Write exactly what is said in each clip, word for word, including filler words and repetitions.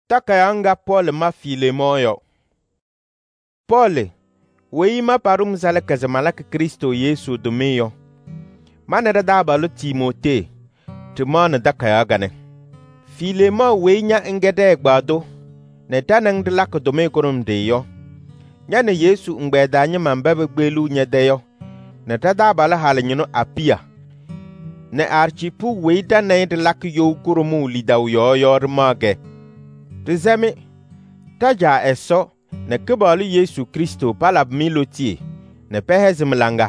Takayanga Paul ma Filemon yo. Paul, wei ma parum zale kazamalak Kristo Yesu dumi yo. Manera da balu Timote, timon dakayagane. Filemon wei nya ngede gbado, ne tanang de lak dumi kurum de yo. Nyane Yesu ngbeda nya mambebe gbelu nya de yo. Ne tada bala halenyino apia. Ne archipu wei tanang de lak yo kurumu lidaw yo yor mage. Rizemi, taja eso, ne kebalu Yesu Kristo palab milotie, ne pehezim langa.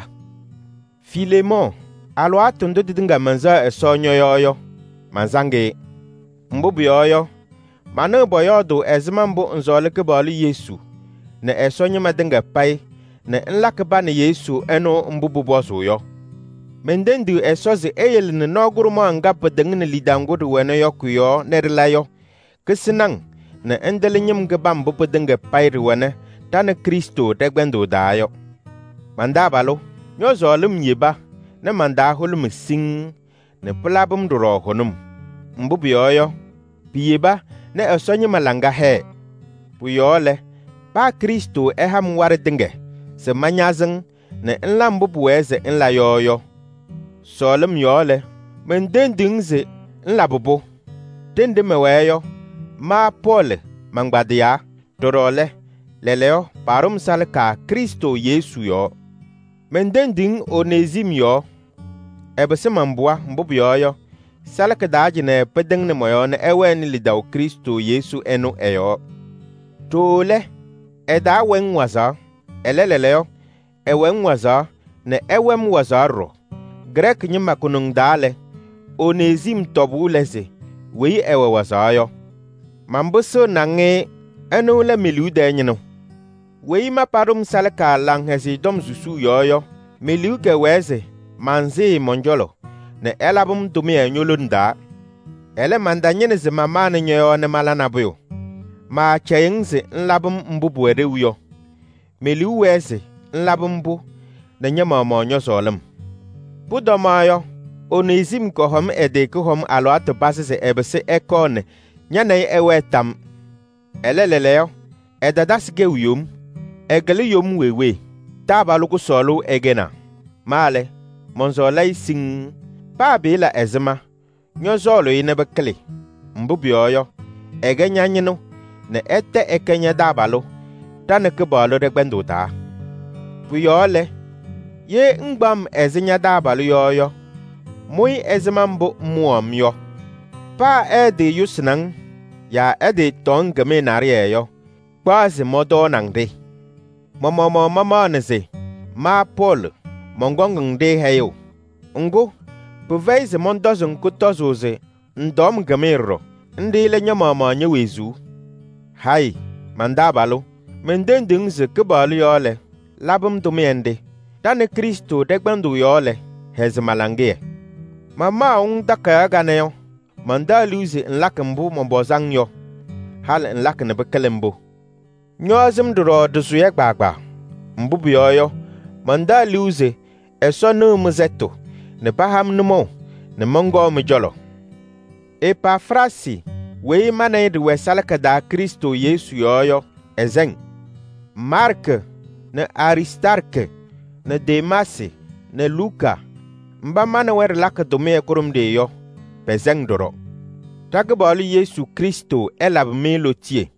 Filemon, alo atondo didinga manza eso nyoyoyo, manzange. Mbubu yoyo, manu boyodo ezimambo nzole kebalu Yesu, ne eso nyima dinga pai, ne nlakeba ne Yesu eno mbubu bozo yo. Mendendu eso zi eyel ne noguru mo angap dengine lidangudu weno yoku yo, nerilayo. Kesenang, ne endele nyem gebam bupu denge pairi wane, tane Kristo degbendo dayo. Manda balo, nyozo alum yeba, ne manda hulum sing, ne pelabum duro honum. Mbubu yoyo, piyeba, ne esonye malanga he. Puyole, pa Kristo eham ware denge, se manyazeng, ne enla mbubu weze enla yoyo. Solum yole, men dendingze enla bubu, dende meweyo. Ma Paul mangbadia dorole leleo parum salka Kristo Yesu yo. Mendending Onezim yo. Ebese mambua mbubu yo. Salka dajine pedeng ne moyo ne ewen lidaw Kristo Yesu enu eyo. Tole eda wen waza eleleleo ewen waza ne ewem wazaro. Grek nyima kunung dale Onezim tobu leze wei ewe waza yo. Mambuso nange enu le miliu de nyino. Wei ma parum salka lang hesi dom susu yoyo. Miliu ke weze manzi monjolo. Ne elabum dumi enyolunda. Ele manda nyene ze mamane nyoyo ne malana buyo. Ma chayengze nlabum mbubu ere uyo. Miliu weze nlabum bu ne nyama monyo solem. Budomayo Onezim kohom ede kohom alo atobase se ebese ekone. Nyane ewe tam eleleleo edadasige uyom egele yom wewe tabaluku solu egena male monzolai sing pa bila ezema nyozolo inebe kle mbubioyo ege nyanyino ne ete ekenya dabalu tane kebalo de gbenduta puyole ye ngbam ezinya dabalu yoyo mui ezema mbu muom yo. Pa ede yusnang ya ede ton game nari yo. Kwazi modo nang de. Momo mo mama neze. Ma Paul mongong de heyo. Ngo puveize mondozo nkutozoze ndom gamero. Ndi le nyama ma nyewezu. Hai mandabalo. Mendending ze kebalu yole. Labum dumiende. Tane Kristo degbandu yole. Hezmalange. Mama un dakaya ganeyo. Manda luze nlak mbu mbozang yo. Hal nlak ne bekelembo. Nyozim duro dusuye gbagba. Mbubu yoyo. Manda luze eso no muzeto. Ne paham numo. Ne mongo mjolo. Epafrasi. Wei mane de salaka da Kristo Yesu yoyo. Ezeng. Mark. Ne Aristarke. Ne Demasi. Ne Luka. Mba mane wer lak dome kurum de yo. Pezeng doro. Tagbali Yesu Kristo elab melotie.